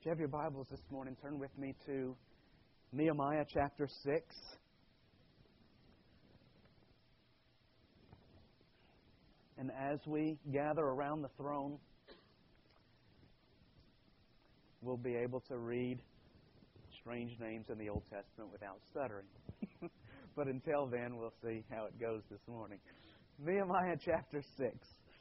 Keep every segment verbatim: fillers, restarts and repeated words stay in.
you have your Bibles this morning, turn with me to Nehemiah chapter six. And as we gather around the throne, we'll be able to read strange names in the Old Testament without stuttering. But until then, we'll see how it goes this morning. Nehemiah chapter six.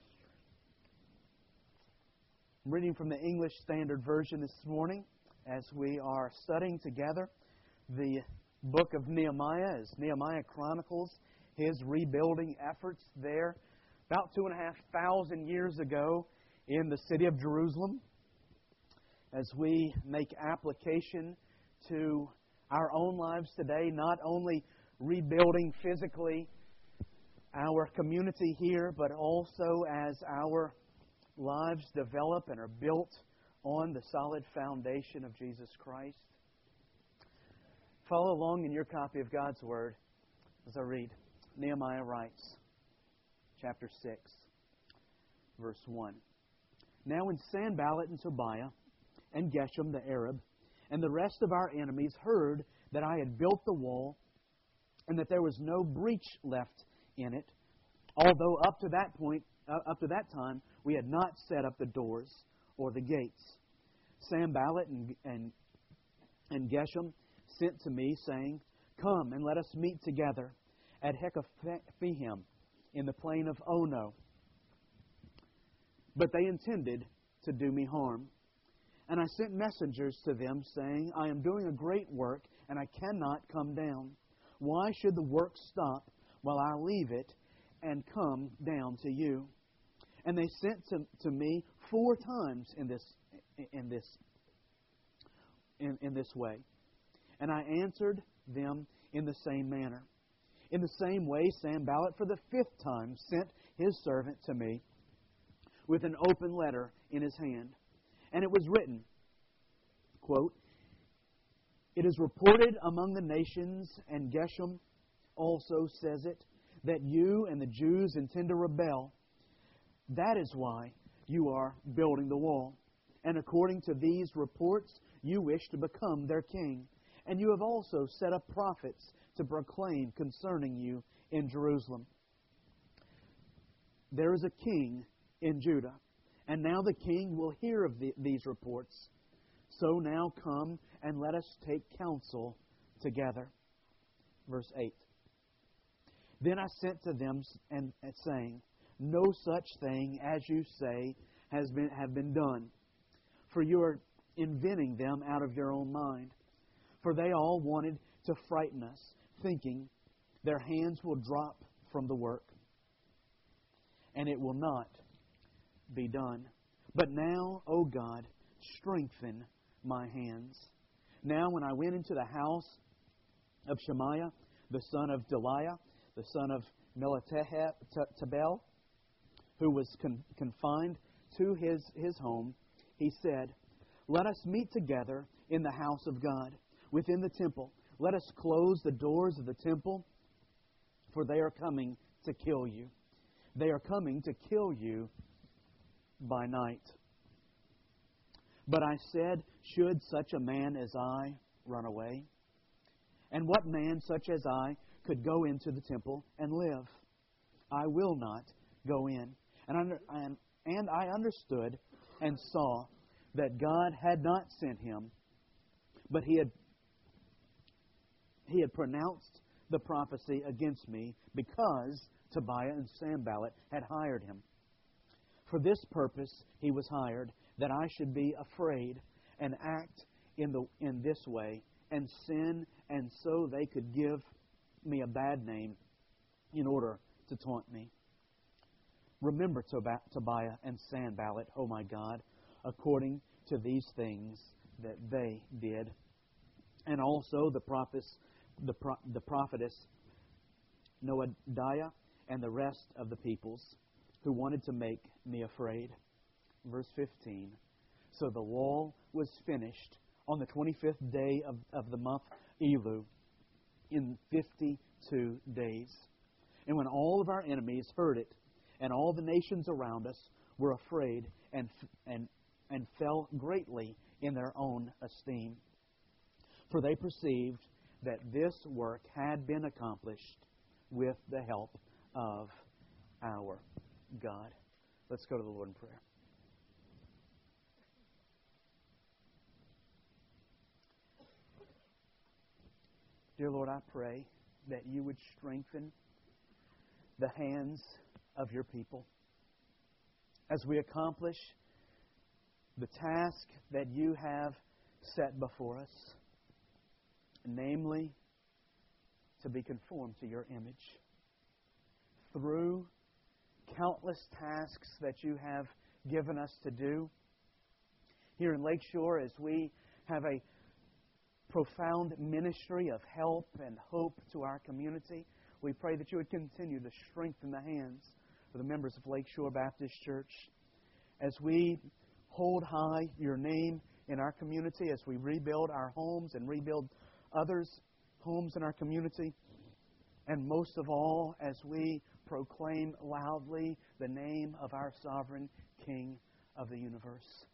I'm reading from the English Standard Version this morning as we are studying together the book of Nehemiah as Nehemiah chronicles his rebuilding efforts there about two and a half thousand years ago in the city of Jerusalem. As we make application to our own lives today, not only rebuilding physically our community here, but also as our lives develop and are built on the solid foundation of Jesus Christ. Follow along in your copy of God's Word as I read. Nehemiah writes, chapter six, verse one. Now when Sanballat and Tobiah and Geshem the Arab and the rest of our enemies heard that I had built the wall and that there was no breach left in it, although up to that point, uh, up to that time, we had not set up the doors or the gates. Sanballat and, and, and Geshem sent to me, saying, Come and let us meet together at Hekaphihem in the plain of Ono. But they intended to do me harm. And I sent messengers to them, saying, I am doing a great work, and I cannot come down. Why should the work stop while I leave it and come down to you? And they sent to, to me four times in this in this in, in this way. And I answered them in the same manner. In the same way, Sanballat for the fifth time sent his servant to me with an open letter in his hand. And it was written, quote, It is reported among the nations, and Geshem also says it, that you and the Jews intend to rebel. That is why you are building the wall. And according to these reports, you wish to become their king. And you have also set up prophets to proclaim concerning you in Jerusalem. There is a king in Judah, and now the king will hear of the, these reports. So now come and let us take counsel together. Verse eight. Then I sent to them and, and saying, No such thing as you say has been have been done, for you are inventing them out of your own mind. For they all wanted to frighten us, thinking their hands will drop from the work, and it will not be done. But now, O God, strengthen my hands. Now when I went into the house of Shemaiah, the son of Deliah, the son of Melatahel, who was con- confined to his, his home, he said, Let us meet together in the house of God, within the temple. Let us close the doors of the temple, for they are coming to kill you. They are coming to kill you by night. But I said, Should such a man as I run away? And what man such as I could go into the temple and live? I will not go in. And, under, and, and I understood and saw that God had not sent him, but he had he had pronounced the prophecy against me because Tobiah and Sanballat had hired him. For this purpose he was hired, that I should be afraid and act in the in this way and sin, and so they could give me a bad name in order to taunt me. Remember Tobiah and Sanballat, O my God, according to these things that they did, and also the prophets, the pro, the prophetess Noadiah and the rest of the peoples who wanted to make me afraid. Verse fifteen. So the wall was finished on the twenty-fifth day of, of the month Elul in fifty-two days. And when all of our enemies heard it, and all the nations around us were afraid and and and fell greatly in their own esteem. For they perceived that this work had been accomplished with the help of our God. Let's go to the Lord in prayer. Dear Lord, I pray that you would strengthen the hands of your people as we accomplish the task that you have set before us, namely to be conformed to your image. Through countless tasks that you have given us to do here in Lakeshore, as we have a profound ministry of help and hope to our community, we pray that you would continue to strengthen the hands of the members of Lakeshore Baptist Church as we hold high your name in our community, as we rebuild our homes and rebuild others' homes in our community, and most of all, as we proclaim loudly the name of our sovereign King of the universe.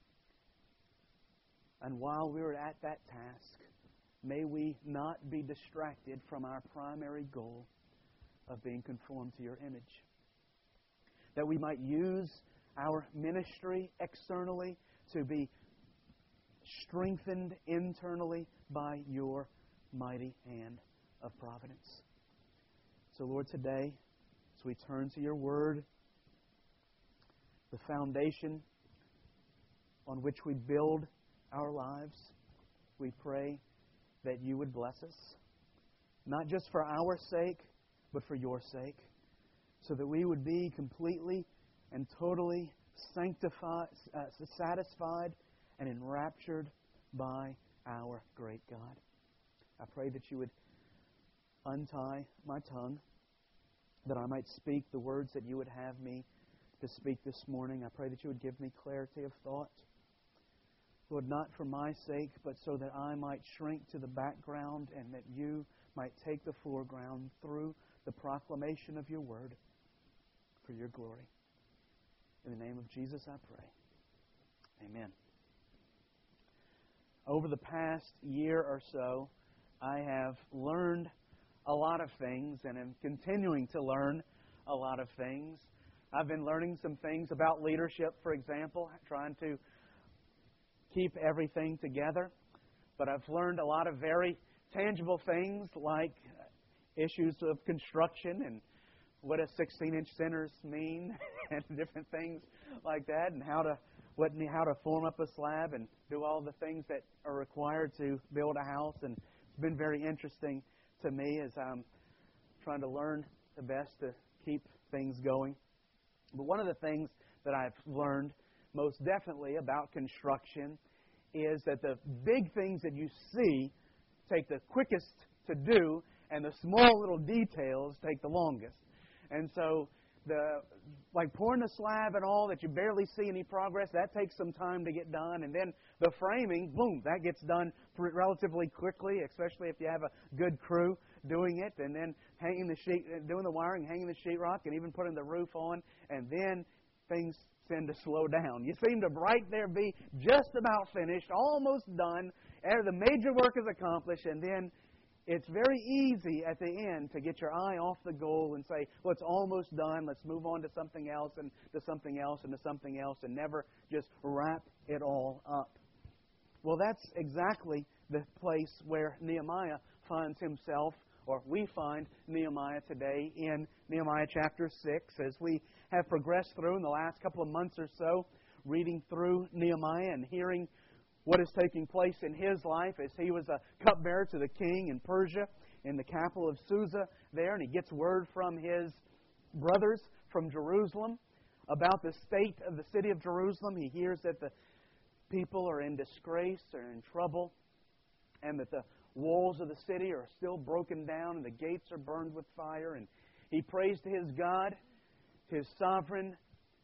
And while we're at that task, may we not be distracted from our primary goal of being conformed to your image. That we might use our ministry externally to be strengthened internally by your mighty hand of providence. So, Lord, today, as we turn to your word, the foundation on which we build our lives, we pray that you would bless us, not just for our sake, but for your sake, so that we would be completely and totally sanctified, uh, satisfied and enraptured by our great God. I pray that you would untie my tongue, that I might speak the words that you would have me to speak this morning. I pray that you would give me clarity of thought. Lord, not for my sake, but so that I might shrink to the background and that you might take the foreground through the proclamation of your word for your glory. In the name of Jesus I pray. Amen. Over the past year or so, I have learned a lot of things and am continuing to learn a lot of things. I've been learning some things about leadership, for example, trying to keep everything together. But I've learned a lot of very tangible things like issues of construction and what does sixteen-inch centers mean and different things like that, and how to what how to form up a slab and do all the things that are required to build a house. And it's been very interesting to me as I'm trying to learn the best to keep things going. But one of the things that I've learned most definitely about construction is that the big things that you see take the quickest to do, and the small little details take the longest. And so the like pouring the slab and all that you barely see any progress, that takes some time to get done. And then the framing, boom, that gets done relatively quickly, especially if you have a good crew doing it. And then hanging the sheet, doing the wiring, hanging the sheetrock, and even putting the roof on. And then things tend to slow down. You seem to right there be just about finished, almost done. The major work is accomplished, and then it's very easy at the end to get your eye off the goal and say, well, it's almost done. Let's move on to something else and to something else and to something else, and never just wrap it all up. Well, that's exactly the place where Nehemiah finds himself, or we find Nehemiah today in Nehemiah chapter six, as we have progressed through in the last couple of months or so, reading through Nehemiah and hearing what is taking place in his life as he was a cupbearer to the king in Persia, in the capital of Susa there, and he gets word from his brothers from Jerusalem about the state of the city of Jerusalem. He hears that the people are in disgrace, are in trouble, and that the walls of the city are still broken down and the gates are burned with fire. And he prays to his God, his sovereign,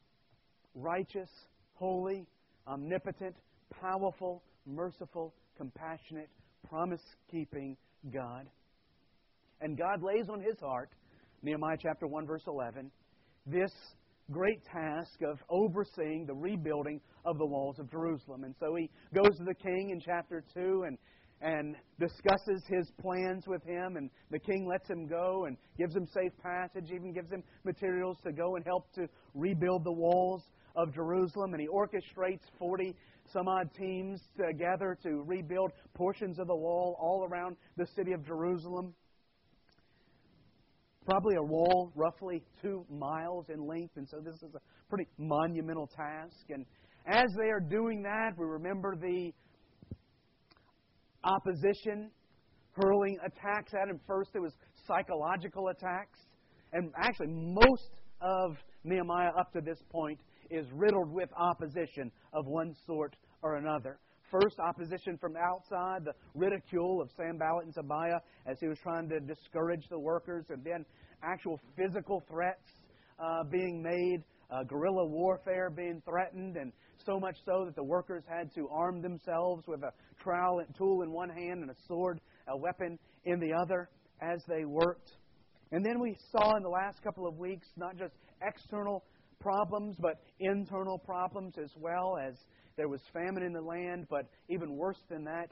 righteous, holy, omnipotent, powerful, merciful, compassionate, promise-keeping God. And God lays on his heart, Nehemiah chapter one, verse eleven, this great task of overseeing the rebuilding of the walls of Jerusalem. And so he goes to the king in chapter two and and discusses his plans with him, and the king lets him go and gives him safe passage, even gives him materials to go and help to rebuild the walls of Jerusalem. And he orchestrates forty some odd teams together to rebuild portions of the wall all around the city of Jerusalem. Probably a wall roughly two miles in length, and so this is a pretty monumental task. And as they are doing that, we remember the opposition hurling attacks at him. First, it was psychological attacks. And actually, most of Nehemiah up to this point is riddled with opposition of one sort or another. First, opposition from outside, the ridicule of Sanballat and Tobiah as he was trying to discourage the workers, and then actual physical threats uh, being made, uh, guerrilla warfare being threatened, and so much so that the workers had to arm themselves with a trowel and tool in one hand and a sword, a weapon in the other as they worked. And then we saw in the last couple of weeks not just external problems, but internal problems as well, as there was famine in the land, but even worse than that,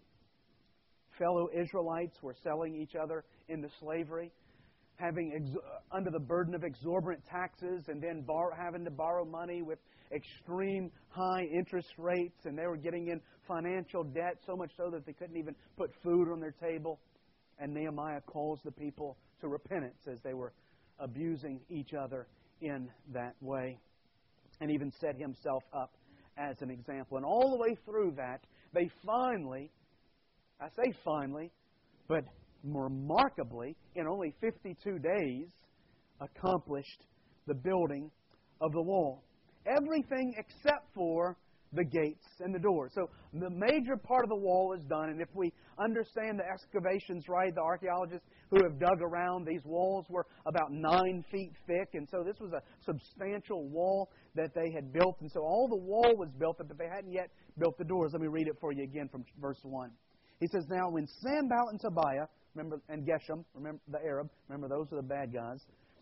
fellow Israelites were selling each other into slavery, having ex- under the burden of exorbitant taxes, and then bar- having to borrow money with extreme high interest rates, and they were getting in financial debt, so much so that they couldn't even put food on their table. And Nehemiah calls the people to repentance as they were abusing each other in that way, and even set himself up as an example. And all the way through that, they finally, I say finally, but remarkably, in only fifty-two days, accomplished the building of the wall. Everything except for the gates and the doors. So the major part of the wall is done, and if we understand the excavations right, the archaeologists who have dug around, these walls were about nine feet thick, and so this was a substantial wall that they had built, and so all the wall was built, but they hadn't yet built the doors. Let me read it for you again from verse one. He says, "Now when Sanballat and Tobiah, remember, and Geshem, remember the Arab, remember those are the bad guys,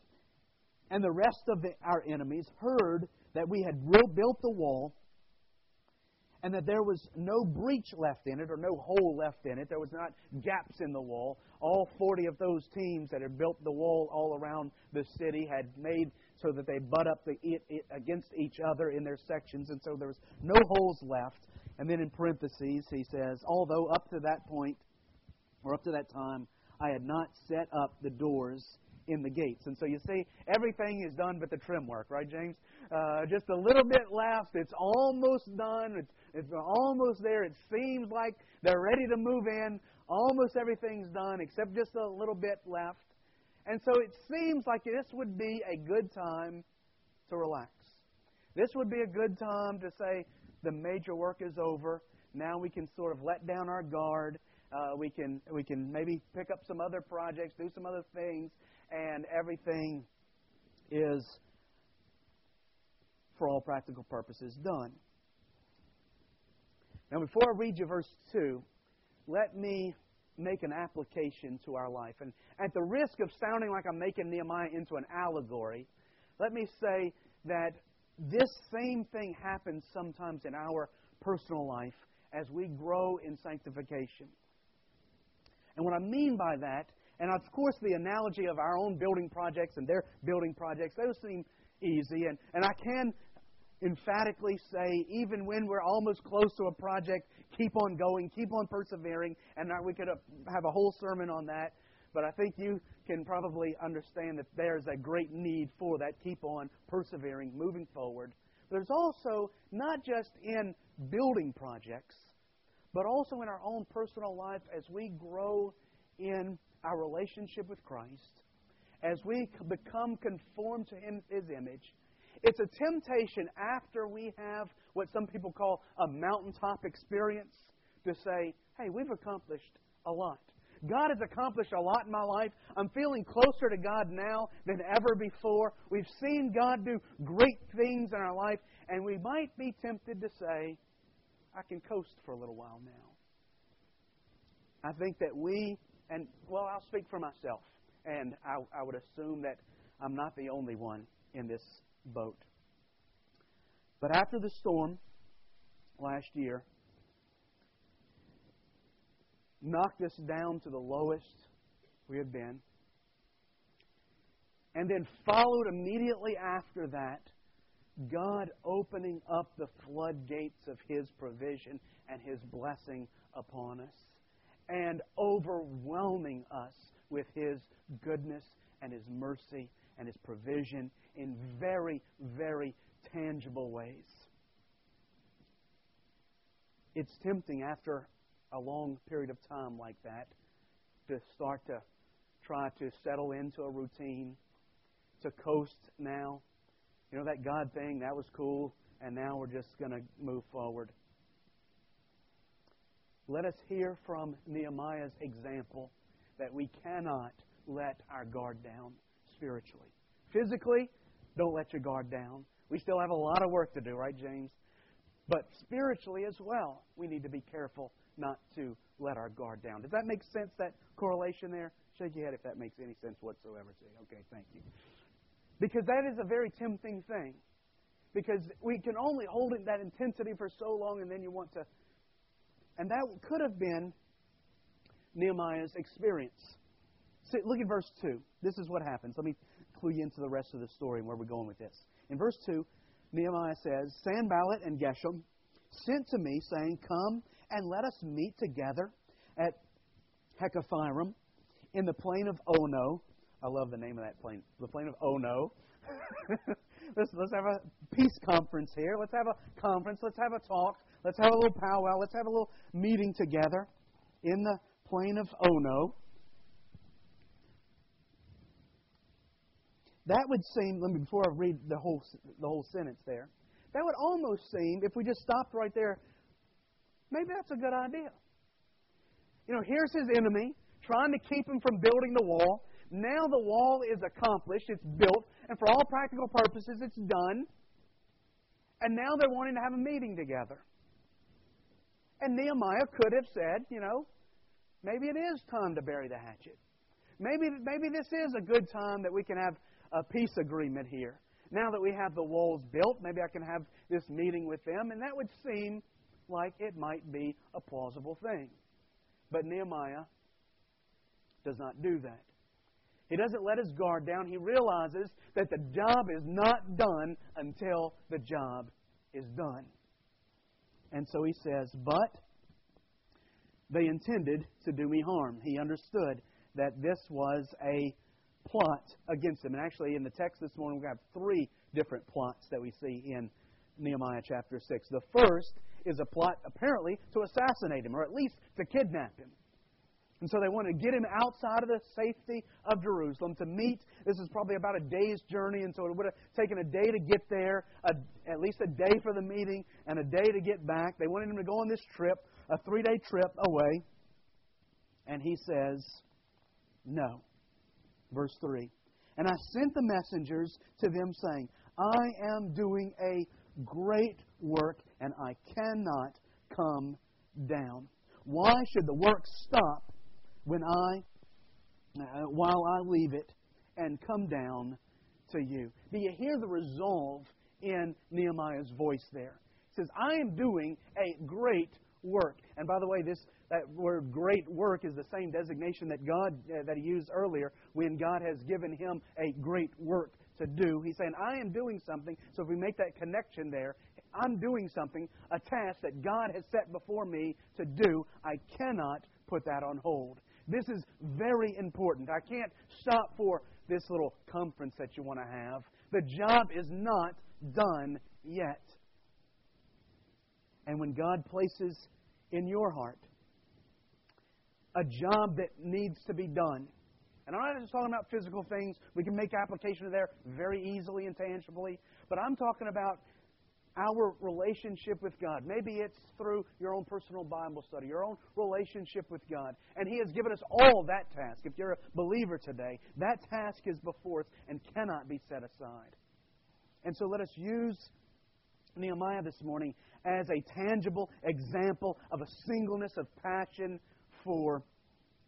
and the rest of the, our enemies heard that we had built the wall, and that there was no breach left in it, or no hole left in it. There was not gaps in the wall. All forty of those teams that had built the wall all around the city had made so that they butt up the, it, it, against each other in their sections, and so there was no holes left." And then in parentheses, he says, "Although up to that point, or up to that time, I had not set up the doors in the gates." And so you see, everything is done but the trim work, right, James? Uh, just a little bit left. It's almost done. It's, it's almost there. It seems like they're ready to move in. Almost everything's done except just a little bit left. And so it seems like this would be a good time to relax. This would be a good time to say the major work is over. Now we can sort of let down our guard. Uh, we can we can maybe pick up some other projects, do some other things, and everything is, for all practical purposes, done. Now, before I read you verse two, let me make an application to our life. And at the risk of sounding like I'm making Nehemiah into an allegory, let me say that this same thing happens sometimes in our personal life as we grow in sanctification. And what I mean by that, and of course the analogy of our own building projects and their building projects, those seem easy. And, and I can emphatically say, even when we're almost close to a project, keep on going, keep on persevering. And we could have a whole sermon on that. But I think you can probably understand that there's a great need for that. Keep on persevering, moving forward. There's also, not just in building projects, but also in our own personal life as we grow in our relationship with Christ, as we become conformed to Him, His image. It's a temptation after we have what some people call a mountaintop experience to say, hey, we've accomplished a lot. God has accomplished a lot in my life. I'm feeling closer to God now than ever before. We've seen God do great things in our life, and we might be tempted to say, I can coast for a little while now. I think that we, and well, I'll speak for myself, and I, I would assume that I'm not the only one in this boat. But after the storm last year knocked us down to the lowest we had been, and then followed immediately after that, God opening up the floodgates of His provision and His blessing upon us, and overwhelming us with His goodness and His mercy and His provision in very, very tangible ways. It's tempting after a long period of time like that to start to try to settle into a routine, to coast now. You know, that God thing, that was cool, and now we're just going to move forward. Let us hear from Nehemiah's example that we cannot let our guard down spiritually. Physically, don't let your guard down. We still have a lot of work to do, right, James? But spiritually as well, we need to be careful not to let our guard down. Does that make sense, that correlation there? Shake your head if that makes any sense whatsoever. Say, okay, thank you. Because that is a very tempting thing. Because we can only hold it, that intensity for so long, and then you want to... And that could have been Nehemiah's experience. See, look at verse two. This is what happens. Let me clue you into the rest of the story and where we're going with this. In verse two, Nehemiah says, Sanballat and Geshem sent to me, saying, Come and let us meet together at Hecaphirem in the plain of Ono. I love the name of that plain. The plain of Ono. let's, let's have a peace conference here. Let's have a conference. Let's have a talk. Let's have a little powwow. Let's have a little meeting together in the plain of Ono. That would seem, let me, before I read the whole the whole sentence there, that would almost seem, if we just stopped right there, maybe that's a good idea. You know, here's his enemy, trying to keep him from building the wall. Now the wall is accomplished, it's built, and for all practical purposes, it's done. And now they're wanting to have a meeting together. And Nehemiah could have said, you know, maybe it is time to bury the hatchet. Maybe, maybe this is a good time that we can have a peace agreement here. Now that we have the walls built, maybe I can have this meeting with them, and that would seem like it might be a plausible thing. But Nehemiah does not do that. He doesn't let his guard down. He realizes that the job is not done until the job is done. And so he says, but they intended to do me harm. He understood that this was a plot against him. And actually, in the text this morning, we have three different plots that we see in Nehemiah chapter six. The first is a plot, apparently, to assassinate him, or at least to kidnap him. And so they want to get him outside of the safety of Jerusalem to meet. This is probably about a day's journey, and so it would have taken a day to get there, a, at least a day for the meeting, and a day to get back. They wanted him to go on this trip, a three-day trip away. And he says, no. Verse three. And I sent the messengers to them, saying, I am doing a great work, and I cannot come down. Why should the work stop when I, uh, while I leave it and come down to you? Do you hear the resolve in Nehemiah's voice there? It says, I am doing a great work. And by the way, this that word great work is the same designation that God uh, that He used earlier when God has given him a great work to do. He's saying, I am doing something. So if we make that connection there, I'm doing something, a task that God has set before me to do. I cannot put that on hold. This is very important. I can't stop for this little conference that you want to have. The job is not done yet. And when God places in your heart a job that needs to be done, and I'm not just talking about physical things. We can make application of there very easily and tangibly. But I'm talking about our relationship with God. Maybe it's through your own personal Bible study, your own relationship with God. And He has given us all that task. If you're a believer today, that task is before us and cannot be set aside. And so let us use Nehemiah this morning as a tangible example of a singleness of passion for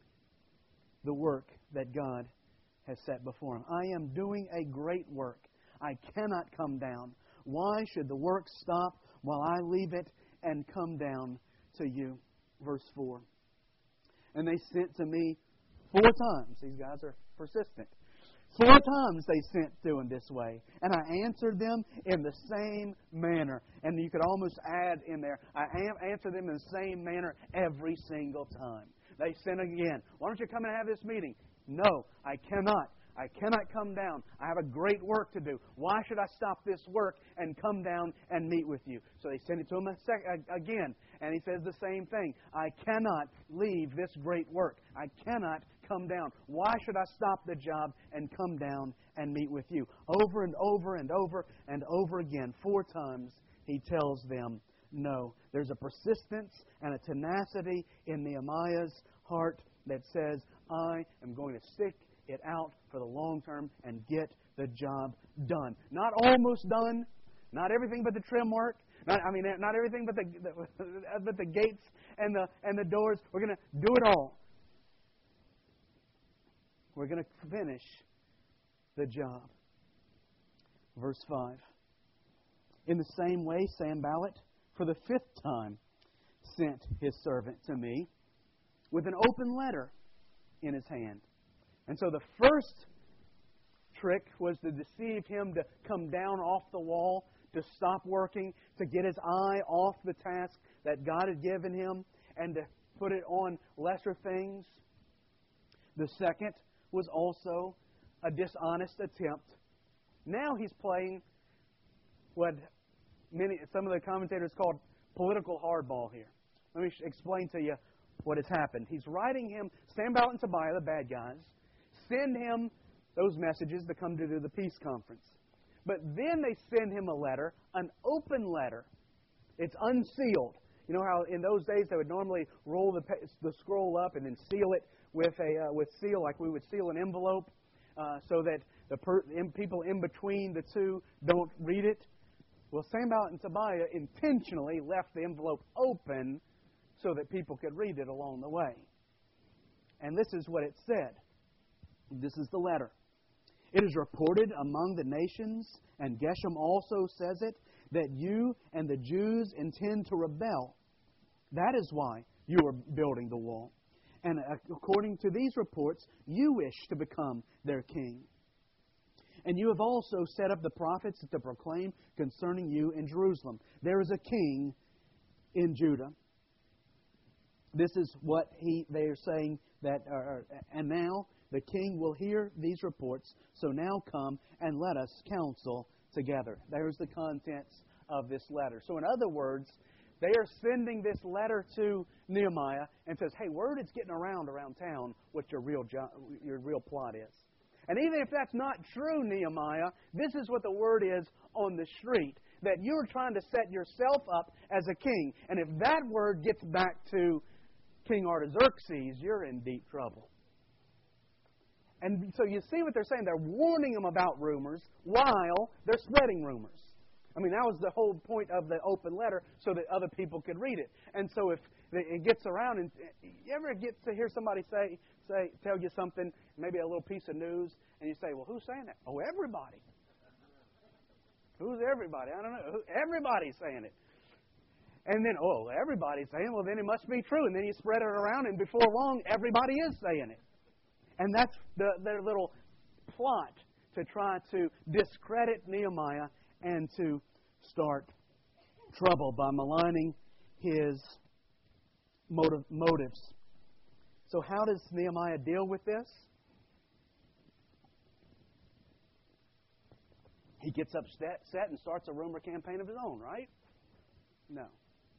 the work that God has set before him. I am doing a great work. I cannot come down. Why should the work stop while I leave it and come down to you? Verse four. And they sent to me four times. These guys are persistent. Four times they sent to him this way. And I answered them in the same manner. And you could almost add in there, I answered them in the same manner every single time. They sent again. Why don't you come and have this meeting? No, I cannot. I cannot come down. I have a great work to do. Why should I stop this work and come down and meet with you? So they send it to him a sec- again. And he says the same thing. I cannot leave this great work. I cannot come down. Why should I stop the job and come down and meet with you? Over and over and over and over again. Four times he tells them no. There's a persistence and a tenacity in Nehemiah's heart that says, I am going to stick it out for the long term and get the job done. Not almost done. Not everything but the trim work. Not, I mean, not everything but the, the but the gates and the and the doors. We're going to do it all. We're going to finish the job. Verse five. In the same way, Sanballat, for the fifth time, sent his servant to me with an open letter in his hand. And so the first trick was to deceive him to come down off the wall, to stop working, to get his eye off the task that God had given him, and to put it on lesser things. The second was also a dishonest attempt. Now he's playing what many some of the commentators called political hardball here. Let me explain to you what has happened. He's writing him, Sanballat and Tobiah, the bad guys, send him those messages to come to do the peace conference. But then they send him a letter, an open letter. It's unsealed. You know how in those days they would normally roll the, the scroll up and then seal it with a uh, with seal, like we would seal an envelope, uh, so that the per, in, people in between the two don't read it. Well, Sanballat and Tobiah intentionally left the envelope open so that people could read it along the way. And this is what it said. This is the letter. It is reported among the nations, and Geshem also says it, that you and the Jews intend to rebel. That is why you are building the wall. And according to these reports, you wish to become their king. And you have also set up the prophets to proclaim concerning you in Jerusalem. There is a king in Judah. This is what he they are saying that, uh, and now the king will hear these reports, so now come and let us counsel together. There's the contents of this letter. So in other words, they are sending this letter to Nehemiah and says, hey, word is getting around around town what your real jo- your real plot is. And even if that's not true, Nehemiah, this is what the word is on the street, that you're trying to set yourself up as a king. And if that word gets back to King Artaxerxes, you're in deep trouble. And so you see what they're saying. They're warning them about rumors while they're spreading rumors. I mean, that was the whole point of the open letter, so that other people could read it. And so if it gets around, and you ever get to hear somebody say, say, tell you something, maybe a little piece of news, and you say, well, who's saying that? Oh, everybody. Who's everybody? I don't know. Everybody's saying it. And then, oh, everybody's saying it. Well, then it must be true. And then you spread it around, and before long, everybody is saying it. And that's the, their little plot to try to discredit Nehemiah and to start trouble by maligning his motive, motives. So how does Nehemiah deal with this? He gets upset and starts a rumor campaign of his own, right? No.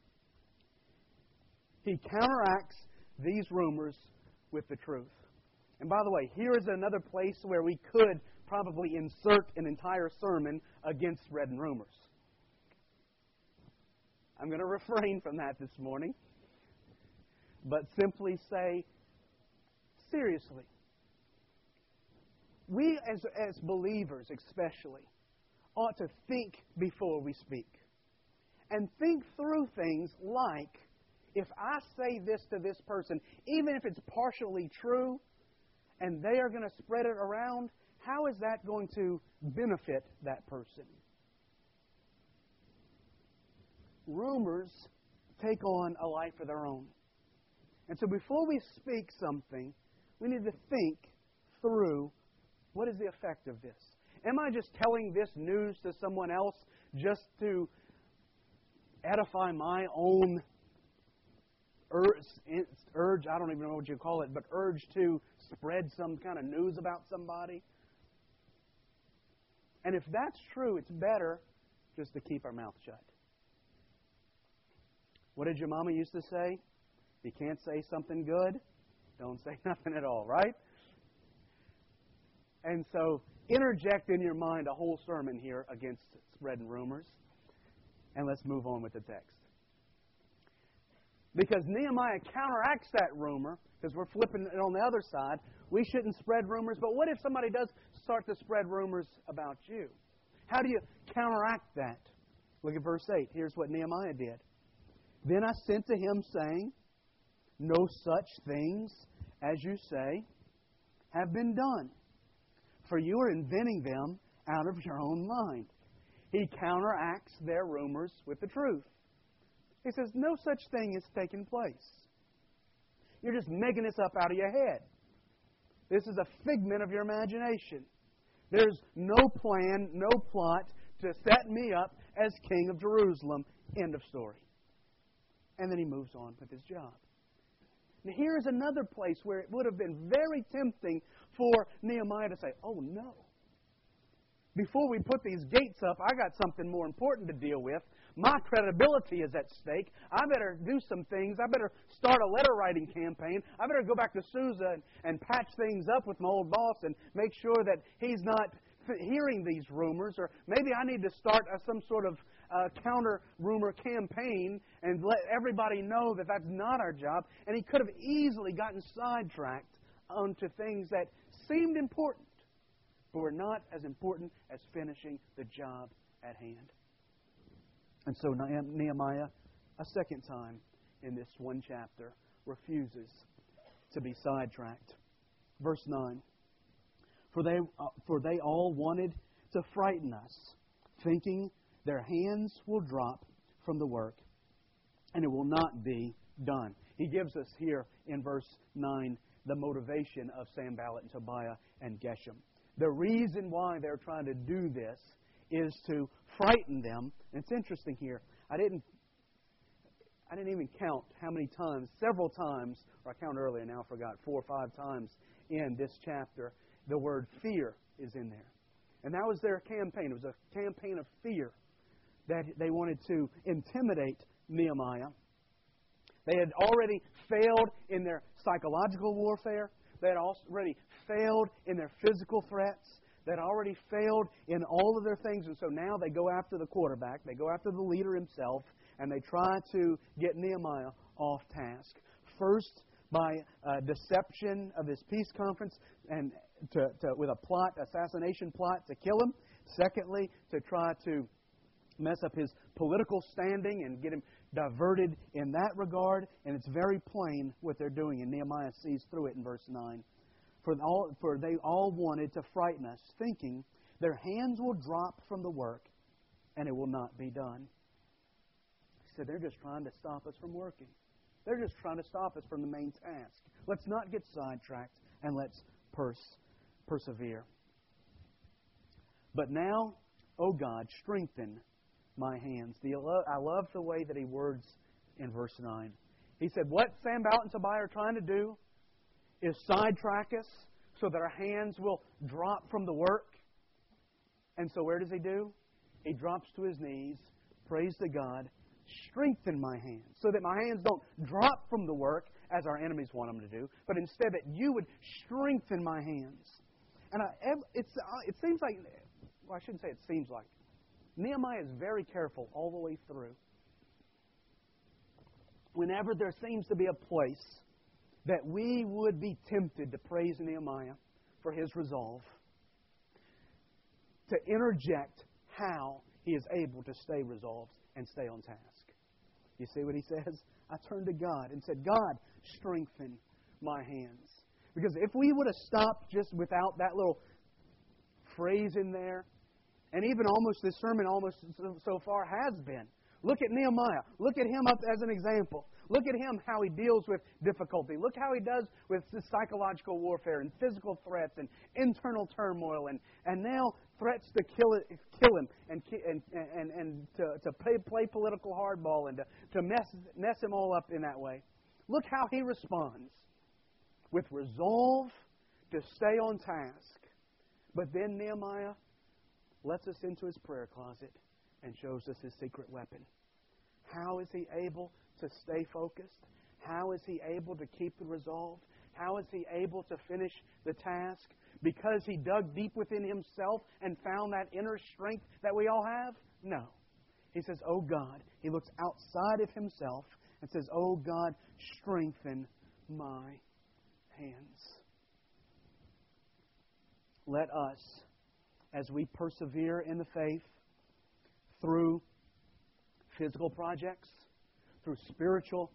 He counteracts these rumors with the truth. And by the way, here is another place where we could probably insert an entire sermon against spreading rumors. I'm going to refrain from that this morning, but simply say, seriously, we as, as believers especially ought to think before we speak. And think through things like, if I say this to this person, even if it's partially true, and they are going to spread it around, how is that going to benefit that person? Rumors take on a life of their own. And so before we speak something, we need to think through, what is the effect of this? Am I just telling this news to someone else just to edify my own urge, urge, I don't even know what you call it, but urge to spread some kind of news about somebody? And if that's true, it's better just to keep our mouth shut. What did your mama used to say? If you can't say something good, don't say nothing at all, right? And so interject in your mind a whole sermon here against spreading rumors. And let's move on with the text. Because Nehemiah counteracts that rumor, because we're flipping it on the other side. We shouldn't spread rumors, but what if somebody does start to spread rumors about you? How do you counteract that? Look at verse eight. Here's what Nehemiah did. Then I sent to him, saying, no such things as you say have been done, for you are inventing them out of your own mind. He counteracts their rumors with the truth. He says, no such thing has taken place. You're just making this up out of your head. This is a figment of your imagination. There's no plan, no plot to set me up as king of Jerusalem. End of story. And then he moves on with his job. Now here's another place where it would have been very tempting for Nehemiah to say, oh no. Before we put these gates up, I got something more important to deal with. My credibility is at stake. I better do some things. I better start a letter writing campaign. I better go back to Susa and, and patch things up with my old boss and make sure that he's not hearing these rumors. Or maybe I need to start a, some sort of uh, counter-rumor campaign and let everybody know that that's not our job. And he could have easily gotten sidetracked onto things that seemed important, but were not as important as finishing the job at hand. And so Nehemiah, a second time in this one chapter, refuses to be sidetracked. Verse nine. For they, uh, for they all wanted to frighten us, thinking their hands will drop from the work, and it will not be done. He gives us here in verse nine the motivation of Sanballat and Tobiah and Geshem. The reason why they're trying to do this is to frighten them. And it's interesting here. I didn't I didn't even count how many times, several times, or I counted earlier, now I forgot, four or five times in this chapter, the word fear is in there. And that was their campaign. It was a campaign of fear that they wanted to intimidate Nehemiah. They had already failed in their psychological warfare. They had already failed in their physical threats. They had already failed in all of their things. And so now they go after the quarterback. They go after the leader himself. And they try to get Nehemiah off task. First, by uh, deception of this peace conference and to, to, with a plot, assassination plot to kill him. Secondly, to try to mess up his political standing and get him diverted in that regard. And it's very plain what they're doing. And Nehemiah sees through it in verse nine. For, all, for they all wanted to frighten us, thinking their hands will drop from the work and it will not be done. He said they're just trying to stop us from working. They're just trying to stop us from the main task. Let's not get sidetracked and let's pers- persevere. But now, O God, strengthen my hands. The, I love the way that he words in verse nine. He said, what Sanballat and Tobiah are trying to do is sidetrack us so that our hands will drop from the work. And so where does he do? He drops to his knees, prays to God, strengthen my hands so that my hands don't drop from the work as our enemies want them to do, but instead that you would strengthen my hands. And I, it's, it seems like, well, I shouldn't say it seems like, Nehemiah is very careful all the way through. Whenever there seems to be a place that we would be tempted to praise Nehemiah for his resolve, to interject how he is able to stay resolved and stay on task. You see what he says? I turned to God and said, God, strengthen my hands. Because if we would have stopped just without that little phrase in there. And even almost this sermon almost so far has been. Look at Nehemiah. Look at him up as an example. Look at him, how he deals with difficulty. Look how he does with psychological warfare and physical threats and internal turmoil and, and now threats to kill it, kill him and and and, and to, to play, play political hardball and to, to mess, mess him all up in that way. Look how he responds with resolve to stay on task. But then Nehemiah lets us into his prayer closet and shows us his secret weapon. How is he able to stay focused? How is he able to keep the resolve? How is he able to finish the task? Because he dug deep within himself and found that inner strength that we all have? No. He says, "Oh God." He looks outside of himself and says, "Oh God, strengthen my hands." Let us, as we persevere in the faith through physical projects, through spiritual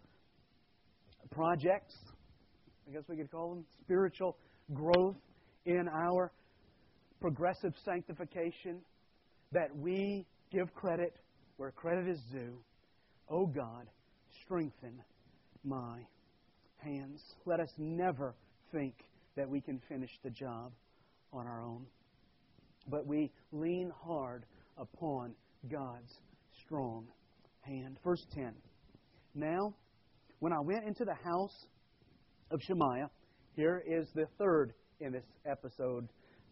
projects, I guess we could call them, spiritual growth in our progressive sanctification, that we give credit where credit is due. Oh God, strengthen my hands. Let us never think that we can finish the job on our own, but we lean hard upon God's strong hand. Verse ten. Now, when I went into the house of Shemaiah, here is the third in this episode,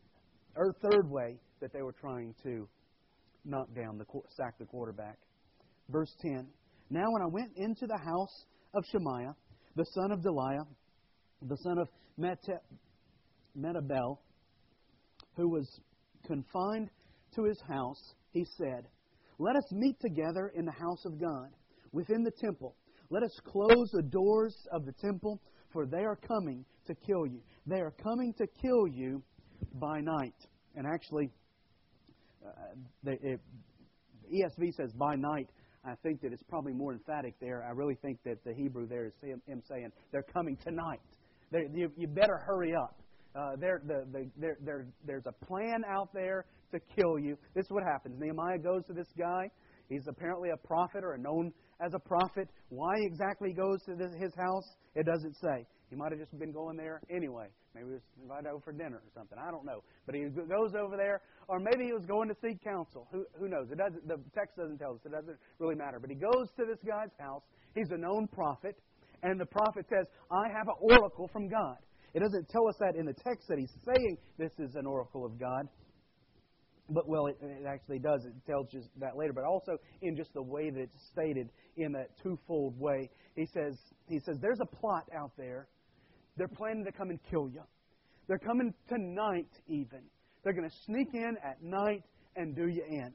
or third way that they were trying to knock down, the sack the quarterback. Verse ten. Now when I went into the house of Shemaiah, the son of Deliah, the son of Mete- Metabel, who was confined to his house, he said, "Let us meet together in the house of God, within the temple. Let us close the doors of the temple, for they are coming to kill you. They are coming to kill you by night." And actually, uh, the, it, E S V says by night. I think that it's probably more emphatic there. I really think that the Hebrew there is him, him saying, they're coming tonight. They're, you, you better hurry up. Uh, there, the, the, there, there, there's a plan out there to kill you. This is what happens. Nehemiah goes to this guy. He's apparently a prophet or known as a prophet. Why exactly he goes to this, his house, it doesn't say. He might have just been going there anyway. Maybe he was invited over for dinner or something. I don't know. But he goes over there, or maybe he was going to seek counsel. Who, who knows? It doesn't. The text doesn't tell us. It doesn't really matter. But he goes to this guy's house. He's a known prophet, and the prophet says, "I have an oracle from God." It doesn't tell us that in the text that he's saying this is an oracle of God. But, well, it, it actually does. It tells you that later. But also in just the way that it's stated in that twofold way. He says, he says, there's a plot out there. They're planning to come and kill you. They're coming tonight even. They're going to sneak in at night and do you in.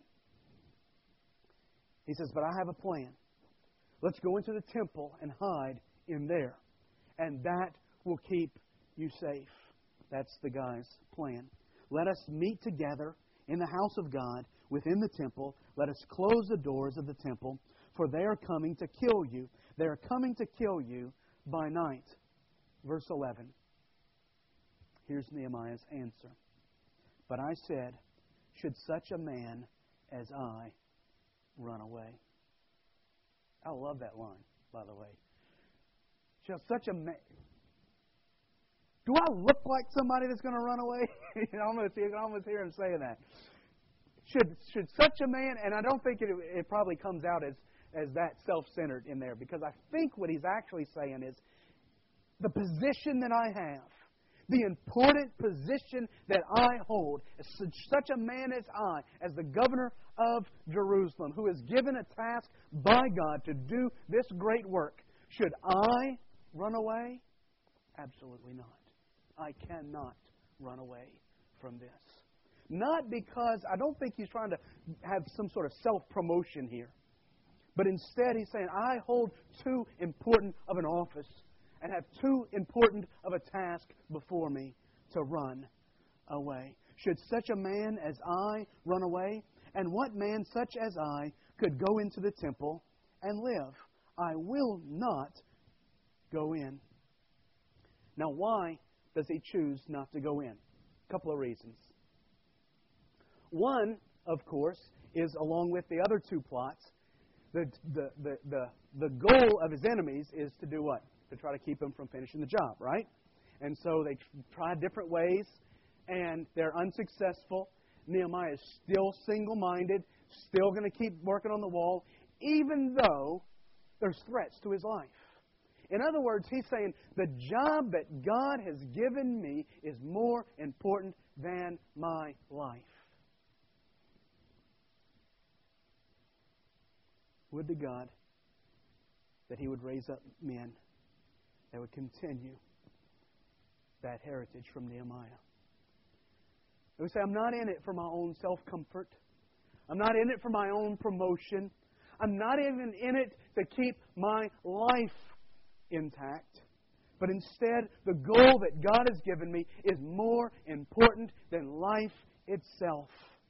He says, but I have a plan. Let's go into the temple and hide in there. And that will keep you safe. That's the guy's plan. Let us meet together in the house of God, within the temple. Let us close the doors of the temple, for they are coming to kill you. They are coming to kill you by night. Verse eleven. Here's Nehemiah's answer. But I said, should such a man as I run away? I love that line, by the way. Shall such a man... Do I look like somebody that's going to run away? you can almost, you can almost hear him saying that. Should should such a man, and I don't think it, it probably comes out as, as that self-centered in there, because I think what he's actually saying is, the position that I have, the important position that I hold, as such a man as I, as the governor of Jerusalem, who is given a task by God to do this great work, should I run away? Absolutely not. I cannot run away from this. Not because, I don't think he's trying to have some sort of self-promotion here. But instead he's saying, I hold too important of an office and have too important of a task before me to run away. Should such a man as I run away? And what man such as I could go into the temple and live? I will not go in. Now why does he choose not to go in? A couple of reasons. One, of course, is along with the other two plots. The, the, the, the, the goal of his enemies is to do what? To try to keep him from finishing the job, right? And so they try different ways, and they're unsuccessful. Nehemiah is still single-minded, still going to keep working on the wall, even though there's threats to his life. In other words, he's saying, the job that God has given me is more important than my life. Would to God that He would raise up men that would continue that heritage from Nehemiah. They would say, I'm not in it for my own self-comfort. I'm not in it for my own promotion. I'm not even in it to keep my life intact. But instead, the goal that God has given me is more important than life itself.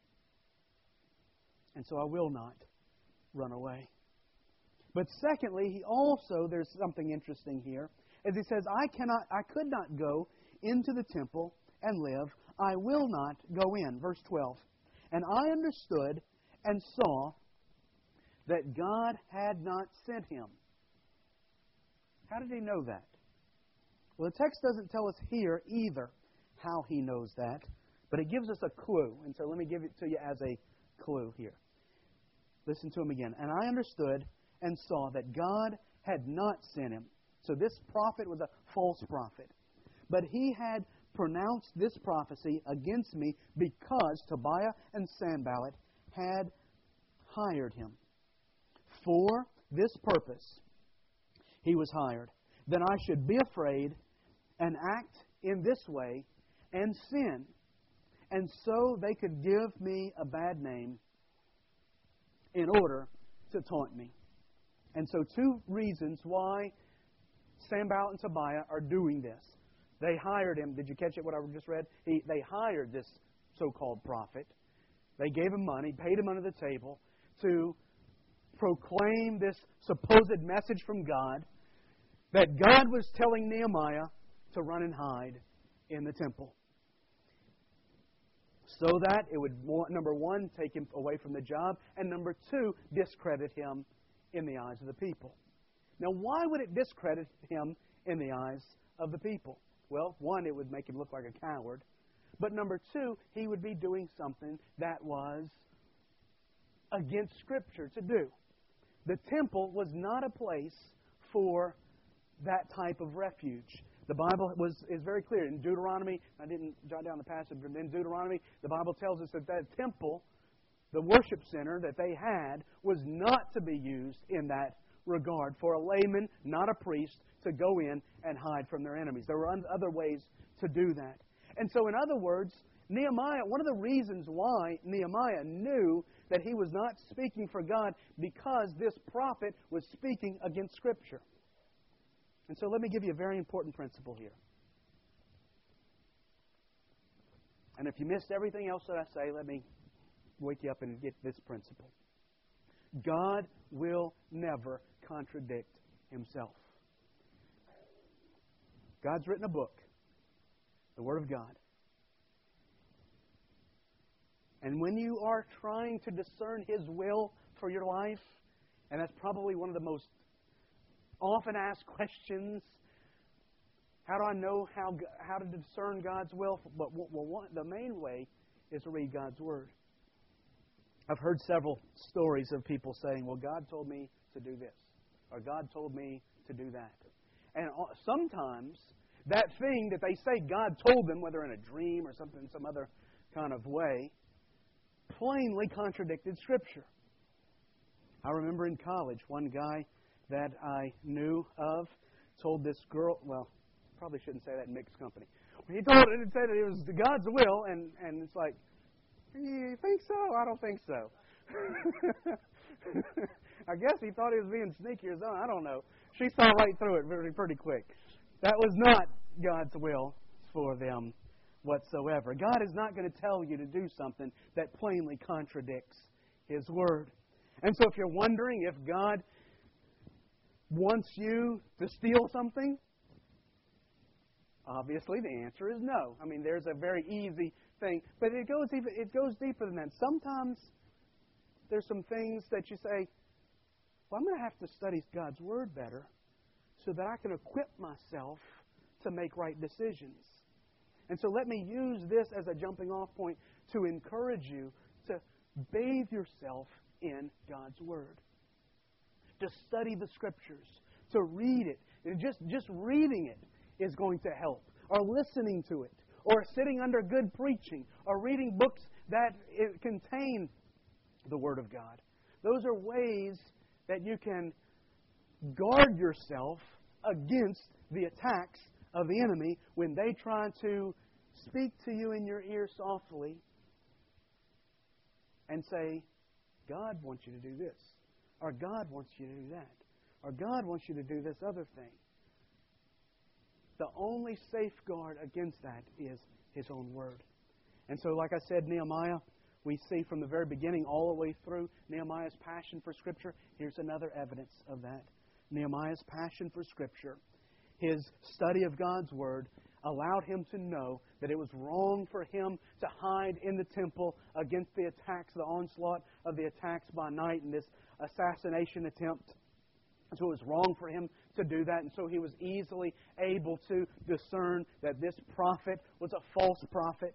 And so I will not run away. But secondly, he also, there's something interesting here, as he says, I cannot, I could not go into the temple and live. I will not go in. Verse twelve. And I understood and saw that God had not sent him. How did he know that? Well, the text doesn't tell us here either how he knows that, but it gives us a clue. And so let me give it to you as a clue here. Listen to him again. And I understood and saw that God had not sent him. So this prophet was a false prophet. But he had pronounced this prophecy against me because Tobiah and Sanballat had hired him. For this purpose he was hired, that I should be afraid and act in this way and sin, and so they could give me a bad name in order to taunt me. And so two reasons why Sanballat and Tobiah are doing this. They hired him. Did you catch it, what I just read? He, they hired this so-called prophet. They gave him money, paid him under the table to proclaim this supposed message from God that God was telling Nehemiah to run and hide in the temple. So that it would, number one, take him away from the job, and number two, discredit him in the eyes of the people. Now, why would it discredit him in the eyes of the people? Well, one, it would make him look like a coward. But number two, he would be doing something that was against Scripture to do. The temple was not a place for that type of refuge. The Bible was is very clear. In Deuteronomy, I didn't jot down the passage, but in Deuteronomy, the Bible tells us that that temple, the worship center that they had, was not to be used in that regard for a layman, not a priest, to go in and hide from their enemies. There were other ways to do that. And so, in other words, Nehemiah, one of the reasons why Nehemiah knew that he was not speaking for God, because this prophet was speaking against Scripture. And so let me give you a very important principle here. And if you missed everything else that I say, let me wake you up and get this principle. God will never contradict Himself. God's written a book, the Word of God. And when you are trying to discern His will for your life, and that's probably one of the most often asked questions, how do I know how how to discern God's will? But well, one, the main way is to read God's Word. I've heard several stories of people saying, well, God told me to do this, or God told me to do that. And sometimes that thing that they say God told them, whether in a dream or something, in some other kind of way, plainly contradicted Scripture. I remember in college, one guy that I knew of told this girl, well, probably shouldn't say that in mixed company. He told it and said that it was God's will, and, and it's like, you think so? I don't think so. I guess he thought he was being sneaky or something. I don't know. She saw right through it pretty, pretty quick. That was not God's will for them whatsoever. God is not going to tell you to do something that plainly contradicts His Word. And so if you're wondering if God wants you to steal something, Obviously, the answer is no. I mean, there's a very easy thing. But it goes even, it goes deeper than that. Sometimes there's some things that you say, well, I'm going to have to study God's Word better so that I can equip myself to make right decisions. And so let me use this as a jumping off point to encourage you to bathe yourself in God's Word. To study the Scriptures. To read it. And just, just reading it is going to help. Or listening to it. Or sitting under good preaching. Or reading books that contain the Word of God. Those are ways that you can guard yourself against the attacks of the enemy when they try to speak to you in your ear softly and say, God wants you to do this, or God wants you to do that, or God wants you to do this other thing. The only safeguard against that is His own Word. And so, like I said, Nehemiah, we see from the very beginning all the way through Nehemiah's passion for Scripture. Here's another evidence of that. Nehemiah's passion for Scripture, his study of God's Word, allowed him to know that it was wrong for him to hide in the temple against the attacks, the onslaught of the attacks by night and this assassination attempt. So it was wrong for him to do that, and so he was easily able to discern that this prophet was a false prophet.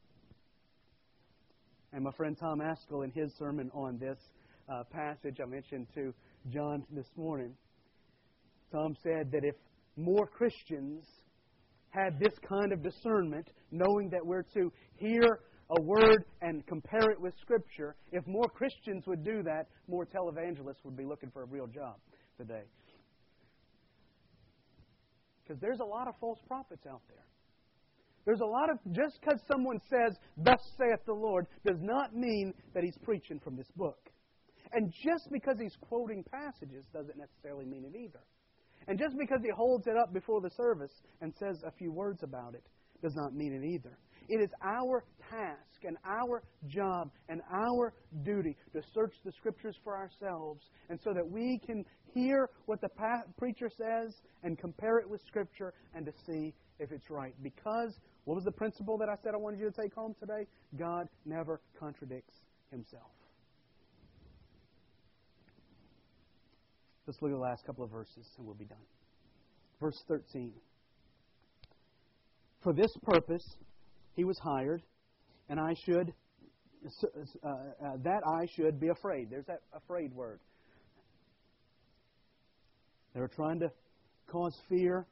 And my friend Tom Askell, in his sermon on this uh, passage I mentioned to John this morning, Tom said that if more Christians had this kind of discernment, knowing that we're to hear a word and compare it with Scripture, if more Christians would do that, more televangelists would be looking for a real job today. Because there's a lot of false prophets out there. There's a lot of, just because someone says, thus saith the Lord, does not mean that he's preaching from this book. And just because he's quoting passages doesn't necessarily mean it either. And just because he holds it up before the service and says a few words about it does not mean it either. It is our task and our job and our duty to search the Scriptures for ourselves, and so that we can hear what the pa- preacher says and compare it with Scripture and to see if it's right. Because, what was the principle that I said I wanted you to take home today? God never contradicts Himself. Let's look at the last couple of verses and we'll be done. Verse thirteen. For this purpose he was hired, and I should, uh, uh, that I should be afraid. There's that afraid word. They were trying to cause fear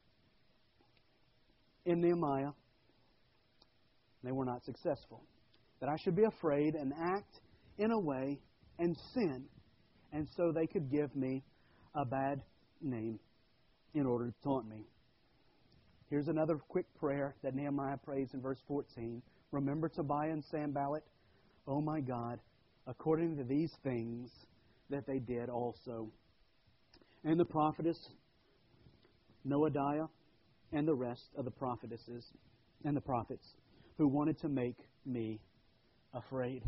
in Nehemiah. They were not successful. That I should be afraid and act in a way and sin, and so they could give me a bad name in order to taunt me. Here's another quick prayer that Nehemiah prays in verse fourteen. Remember Tobiah and Sanballat, O my God, according to these things that they did also. And the prophetess Noadiah and the rest of the prophetesses and the prophets who wanted to make me afraid.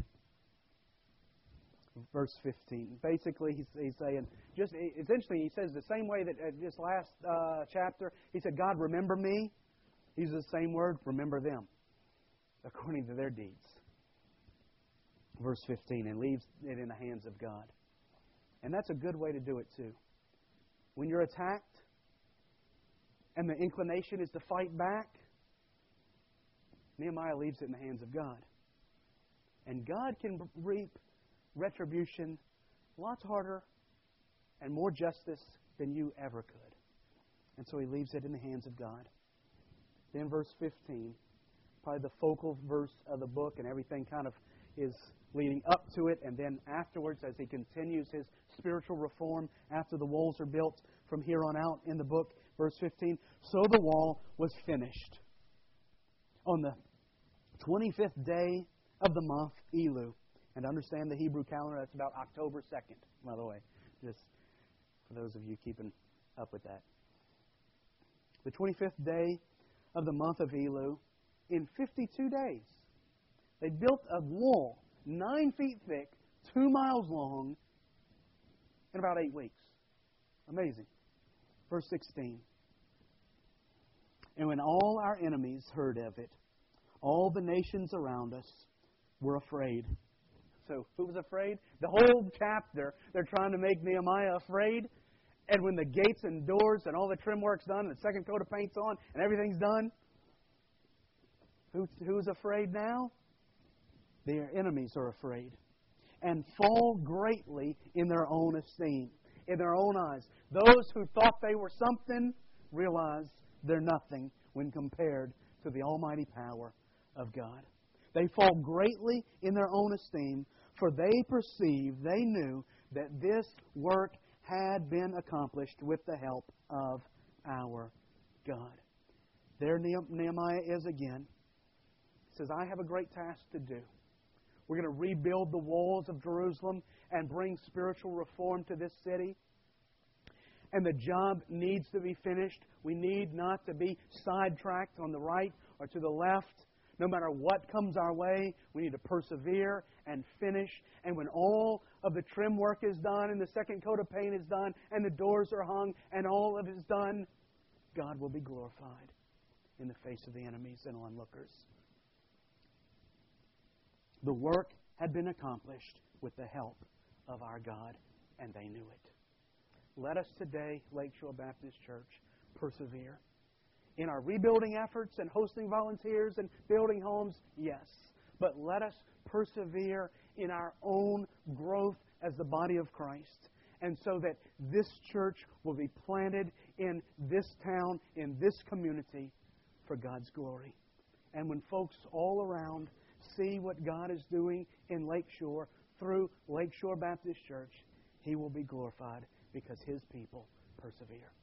Verse fifteen. Basically, he's, he's saying, just it's interesting, he says the same way that uh, this last uh, chapter, he said, God, remember me. He uses the same word, remember them, according to their deeds. Verse fifteen, and leaves it in the hands of God. And that's a good way to do it too. When you're attacked, and the inclination is to fight back, Nehemiah leaves it in the hands of God. And God can reap retribution lots harder and more justice than you ever could. And so he leaves it in the hands of God. Then verse fifteen, probably the focal verse of the book, and everything kind of is leading up to it, and then afterwards as he continues his spiritual reform after the walls are built from here on out in the book, verse fifteen, so the wall was finished on the twenty-fifth day of the month Elul. And understand the Hebrew calendar, that's about October second, by the way. Just for those of you keeping up with that. The twenty-fifth day of the month of Elul, in fifty-two days, they built a wall nine feet thick, two miles long, in about eight weeks. Amazing. Verse sixteen. And when all our enemies heard of it, all the nations around us were afraid. So who was afraid? The whole chapter, they're trying to make Nehemiah afraid. And when the gates and doors and all the trim work's done, and the second coat of paint's on, and everything's done, who, who's afraid now? Their enemies are afraid and fall greatly in their own esteem, in their own eyes. Those who thought they were something realize they're nothing when compared to the almighty power of God. They fall greatly in their own esteem, for they perceived, they knew that this work had been accomplished with the help of our God. There Nehemiah is again. He says, I have a great task to do. We're going to rebuild the walls of Jerusalem and bring spiritual reform to this city. And the job needs to be finished. We need not to be sidetracked on the right or to the left. No matter what comes our way, we need to persevere and finish. And when all of the trim work is done and the second coat of paint is done and the doors are hung and all of it is done, God will be glorified in the face of the enemies and onlookers. The work had been accomplished with the help of our God, and they knew it. Let us today, Lakeshore Baptist Church, persevere. In our rebuilding efforts and hosting volunteers and building homes, yes. But let us persevere in our own growth as the body of Christ. And so that this church will be planted in this town, in this community, for God's glory. And when folks all around see what God is doing in Lakeshore through Lakeshore Baptist Church, He will be glorified because His people persevere.